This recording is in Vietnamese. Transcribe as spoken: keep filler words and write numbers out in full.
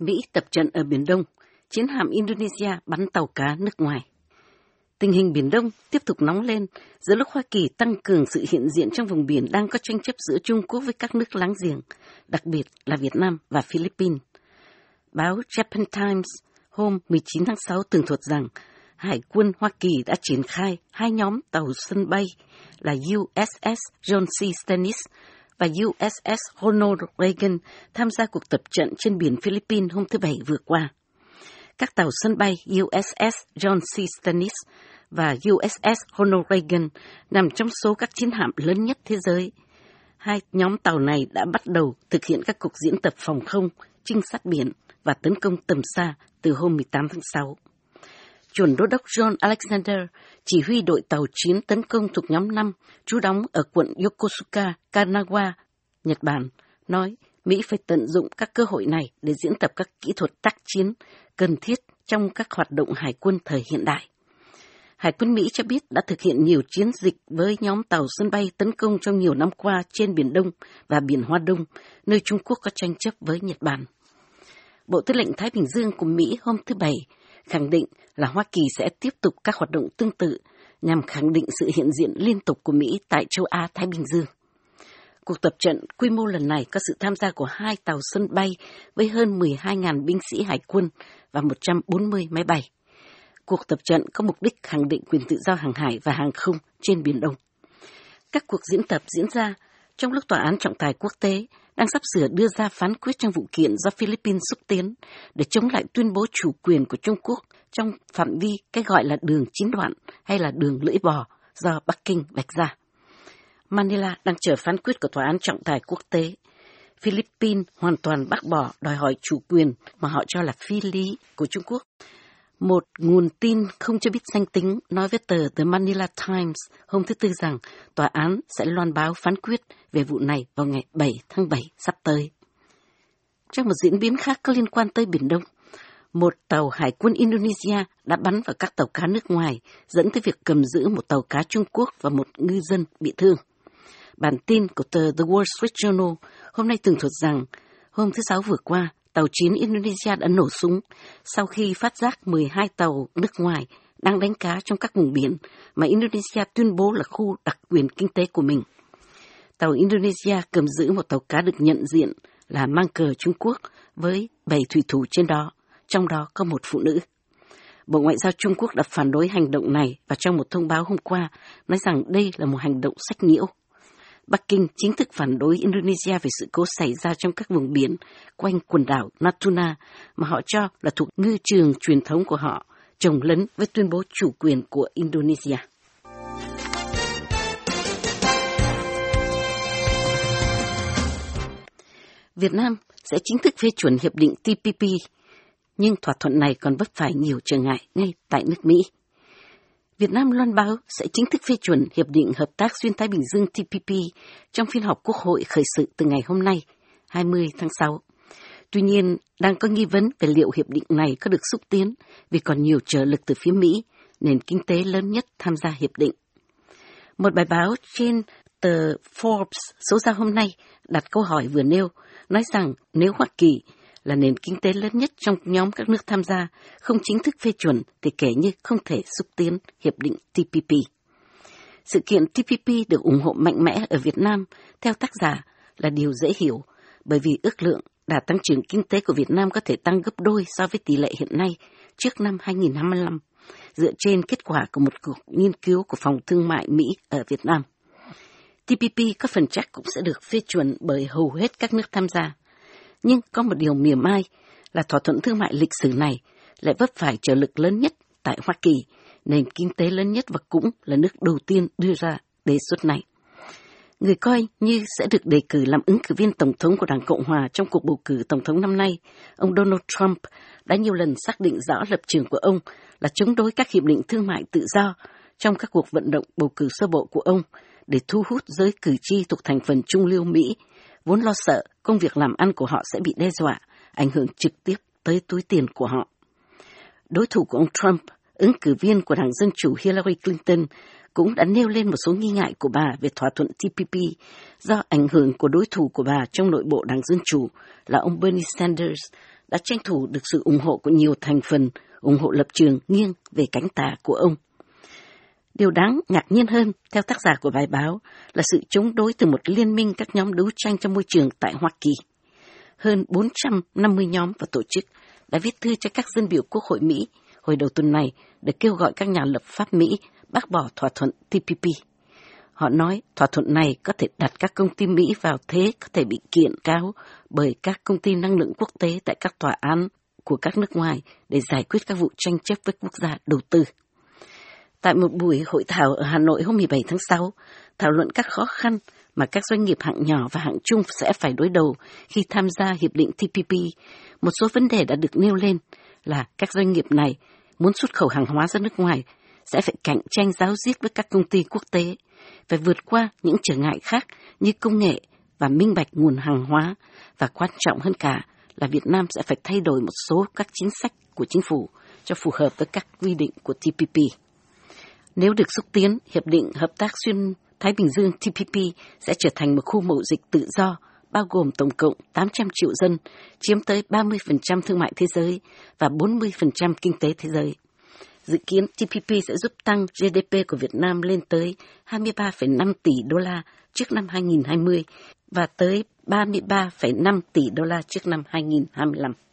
Mỹ tập trận ở Biển Đông, chiến hạm Indonesia bắn tàu cá nước ngoài. Tình hình Biển Đông tiếp tục nóng lên giữa lúc Hoa Kỳ tăng cường sự hiện diện trong vùng biển đang có tranh chấp giữa Trung Quốc với các nước láng giềng, đặc biệt là Việt Nam và Philippines. Báo Japan Times hôm mười chín tháng sáu tường thuật rằng Hải quân Hoa Kỳ đã triển khai hai nhóm tàu sân bay là u ét ét John C. Stennis và u ét ét Ronald Reagan tham gia cuộc tập trận trên biển Philippines hôm thứ Bảy vừa qua. Các tàu sân bay u ét ét John C. Stennis và u ét ét Ronald Reagan nằm trong số các chiến hạm lớn nhất thế giới. Hai nhóm tàu này đã bắt đầu thực hiện các cuộc diễn tập phòng không, trinh sát biển và tấn công tầm xa từ hôm mười tám tháng sáu. Chuẩn đô đốc John Alexander, chỉ huy đội tàu chiến tấn công thuộc nhóm năm, trú đóng ở quận Yokosuka, Kanagawa, Nhật Bản, nói Mỹ phải tận dụng các cơ hội này để diễn tập các kỹ thuật tác chiến cần thiết trong các hoạt động hải quân thời hiện đại. Hải quân Mỹ cho biết đã thực hiện nhiều chiến dịch với nhóm tàu sân bay tấn công trong nhiều năm qua trên Biển Đông và Biển Hoa Đông, nơi Trung Quốc có tranh chấp với Nhật Bản. Bộ Tư lệnh Thái Bình Dương của Mỹ hôm thứ Bảy khẳng định là Hoa Kỳ sẽ tiếp tục các hoạt động tương tự nhằm khẳng định sự hiện diện liên tục của Mỹ tại châu Á-Thái Bình Dương. Cuộc tập trận quy mô lần này có sự tham gia của hai tàu sân bay với hơn mười hai nghìn binh sĩ hải quân và một trăm bốn mươi máy bay. Cuộc tập trận có mục đích khẳng định quyền tự do hàng hải và hàng không trên Biển Đông. Các cuộc diễn tập diễn ra trong lúc Tòa án trọng tài quốc tế đang sắp sửa đưa ra phán quyết trong vụ kiện do Philippines xúc tiến để chống lại tuyên bố chủ quyền của Trung Quốc trong phạm vi cái gọi là đường chín đoạn hay là đường lưỡi bò do Bắc Kinh vạch ra. Manila đang chờ phán quyết của Tòa án trọng tài quốc tế. Philippines hoàn toàn bác bỏ đòi hỏi chủ quyền mà họ cho là phi lý của Trung Quốc. Một nguồn tin không cho biết danh tính nói với tờ The Manila Times hôm thứ Tư rằng tòa án sẽ loan báo phán quyết về vụ này vào ngày bảy tháng bảy sắp tới. Trong một diễn biến khác có liên quan tới Biển Đông, một tàu hải quân Indonesia đã bắn vào các tàu cá nước ngoài, dẫn tới việc cầm giữ một tàu cá Trung Quốc và một ngư dân bị thương. Bản tin của tờ The Wall Street Journal hôm nay tường thuật rằng hôm thứ Sáu vừa qua, tàu chiến Indonesia đã nổ súng sau khi phát giác mười hai tàu nước ngoài đang đánh cá trong các vùng biển mà Indonesia tuyên bố là khu đặc quyền kinh tế của mình. Tàu Indonesia cầm giữ một tàu cá được nhận diện là mang cờ Trung Quốc với bảy thủy thủ trên đó, trong đó có một phụ nữ. Bộ Ngoại giao Trung Quốc đã phản đối hành động này và trong một thông báo hôm qua nói rằng đây là một hành động sách nhiễu. Bắc Kinh chính thức phản đối Indonesia về sự cố xảy ra trong các vùng biển quanh quần đảo Natuna mà họ cho là thuộc ngư trường truyền thống của họ, chồng lấn với tuyên bố chủ quyền của Indonesia. Việt Nam sẽ chính thức phê chuẩn hiệp định T P P, nhưng thỏa thuận này còn vấp phải nhiều trở ngại ngay tại nước Mỹ. Việt Nam loan báo sẽ chính thức phê chuẩn Hiệp định Hợp tác Xuyên Thái Bình Dương T P P trong phiên họp Quốc hội khởi sự từ ngày hôm nay, hai mươi tháng sáu. Tuy nhiên, đang có nghi vấn về liệu hiệp định này có được xúc tiến vì còn nhiều trở lực từ phía Mỹ, nền kinh tế lớn nhất tham gia hiệp định. Một bài báo trên tờ Forbes số ra hôm nay đặt câu hỏi vừa nêu, nói rằng nếu Hoa Kỳ là nền kinh tế lớn nhất trong nhóm các nước tham gia, không chính thức phê chuẩn thì kể như không thể xúc tiến hiệp định T P P. Sự kiện T P P được ủng hộ mạnh mẽ ở Việt Nam, theo tác giả, là điều dễ hiểu, bởi vì ước lượng đà tăng trưởng kinh tế của Việt Nam có thể tăng gấp đôi so với tỷ lệ hiện nay trước năm hai nghìn không trăm hai mươi lăm, dựa trên kết quả của một cuộc nghiên cứu của Phòng Thương mại Mỹ ở Việt Nam. T P P có phần chắc cũng sẽ được phê chuẩn bởi hầu hết các nước tham gia. Nhưng có một điều mỉa mai là thỏa thuận thương mại lịch sử này lại vấp phải trở lực lớn nhất tại Hoa Kỳ, nền kinh tế lớn nhất và cũng là nước đầu tiên đưa ra đề xuất này. Người coi như sẽ được đề cử làm ứng cử viên tổng thống của Đảng Cộng Hòa trong cuộc bầu cử tổng thống năm nay, ông Donald Trump đã nhiều lần xác định rõ lập trường của ông là chống đối các hiệp định thương mại tự do trong các cuộc vận động bầu cử sơ bộ của ông để thu hút giới cử tri thuộc thành phần trung lưu Mỹ, vốn lo sợ công việc làm ăn của họ sẽ bị đe dọa, ảnh hưởng trực tiếp tới túi tiền của họ. Đối thủ của ông Trump, ứng cử viên của Đảng Dân Chủ Hillary Clinton, cũng đã nêu lên một số nghi ngại của bà về thỏa thuận T P P do ảnh hưởng của đối thủ của bà trong nội bộ Đảng Dân Chủ là ông Bernie Sanders đã tranh thủ được sự ủng hộ của nhiều thành phần ủng hộ lập trường nghiêng về cánh tả của ông. Điều đáng ngạc nhiên hơn, theo tác giả của bài báo, là sự chống đối từ một liên minh các nhóm đấu tranh trong môi trường tại Hoa Kỳ. Hơn bốn trăm năm mươi nhóm và tổ chức đã viết thư cho các dân biểu Quốc hội Mỹ hồi đầu tuần này để kêu gọi các nhà lập pháp Mỹ bác bỏ thỏa thuận T P P. Họ nói thỏa thuận này có thể đặt các công ty Mỹ vào thế có thể bị kiện cáo bởi các công ty năng lượng quốc tế tại các tòa án của các nước ngoài để giải quyết các vụ tranh chấp với quốc gia đầu tư. Tại một buổi hội thảo ở Hà Nội hôm mười bảy tháng sáu, thảo luận các khó khăn mà các doanh nghiệp hạng nhỏ và hạng trung sẽ phải đối đầu khi tham gia hiệp định T P P, một số vấn đề đã được nêu lên là các doanh nghiệp này muốn xuất khẩu hàng hóa ra nước ngoài sẽ phải cạnh tranh ráo riết với các công ty quốc tế, phải vượt qua những trở ngại khác như công nghệ và minh bạch nguồn hàng hóa, và quan trọng hơn cả là Việt Nam sẽ phải thay đổi một số các chính sách của chính phủ cho phù hợp với các quy định của T P P. Nếu được xúc tiến, Hiệp định Hợp tác Xuyên Thái Bình Dương T P P sẽ trở thành một khu mậu dịch tự do, bao gồm tổng cộng tám trăm triệu dân, chiếm tới ba mươi phần trăm thương mại thế giới và bốn mươi phần trăm kinh tế thế giới. Dự kiến T P P sẽ giúp tăng G D P của Việt Nam lên tới hai mươi ba phẩy năm tỷ đô la trước năm hai nghìn không trăm hai mươi và tới ba mươi ba phẩy năm tỷ đô la trước năm hai nghìn không trăm hai mươi lăm.